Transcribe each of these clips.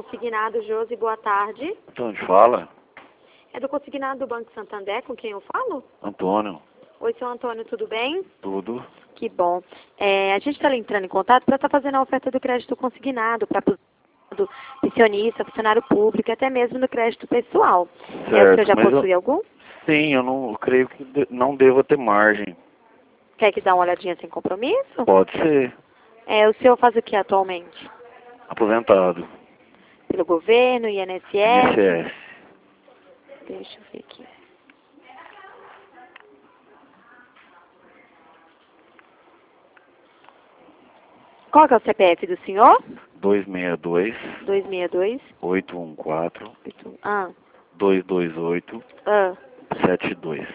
Consignado, Josi, boa tarde. Onde fala? É do Consignado do Banco Santander, com quem eu falo? Antônio. Oi, seu Antônio, tudo bem? Tudo. Que bom. A gente está entrando em contato para estar fazendo a oferta do crédito consignado para do pensionista, funcionário público e até mesmo do crédito pessoal. O senhor já possui algum? Sim, eu creio que não deva ter margem. Quer que dá uma olhadinha sem compromisso? Pode ser. O senhor faz o que atualmente? Aposentado. Pelo governo, INSS? INSS. Deixa eu ver aqui. Qual que é o CPF do senhor? 262 262 814 Ah. 228 72.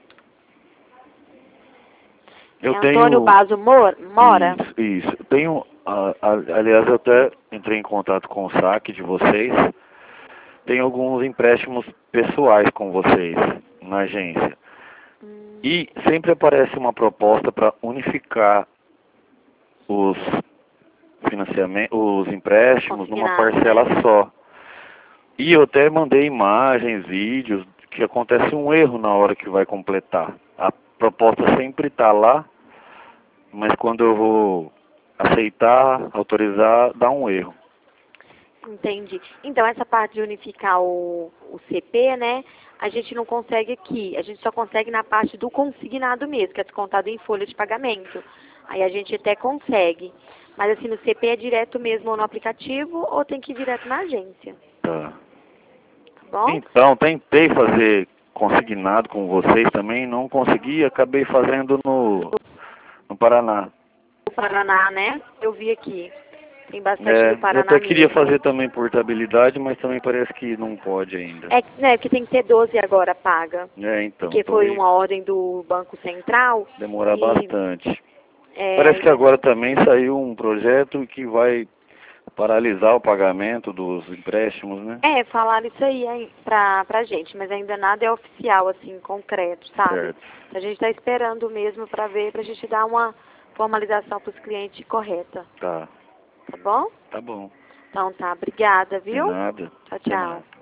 Eu Antônio Basso Mora? Isso. Aliás, eu até entrei em contato com o saque de vocês. Tenho alguns empréstimos pessoais com vocês na agência. E sempre aparece uma proposta para unificar os financiamentos, os empréstimos numa parcela só. E eu até mandei imagens, vídeos, que acontece um erro na hora que vai completar. A proposta sempre está lá, mas quando eu vou aceitar, autorizar, dá um erro. Entendi. Então, essa parte de unificar o CP, né, a gente não consegue aqui. A gente só consegue na parte do consignado mesmo, que é descontado em folha de pagamento. Aí a gente até consegue. Mas assim, no CP é direto mesmo no aplicativo ou tem que ir direto na agência? Tá. Tá bom? Então, tentei fazer consignado com vocês também, não consegui, acabei fazendo no Paraná. No Paraná, né? Eu vi aqui. Tem bastante do Paraná. Eu até queria fazer também portabilidade, mas também parece que não pode ainda. Porque tem que ter 12 agora paga. Então. Porque foi uma ordem do Banco Central. Demorar bastante. Parece que agora também saiu um projeto que vai paralisar o pagamento dos empréstimos, né? Falaram isso aí pra gente, mas ainda nada é oficial, assim, concreto, sabe? Certo. A gente está esperando mesmo para ver, pra gente dar uma formalização para os clientes correta. Tá. Tá bom? Tá bom. Então tá, obrigada, viu? De nada. Tchau, tchau.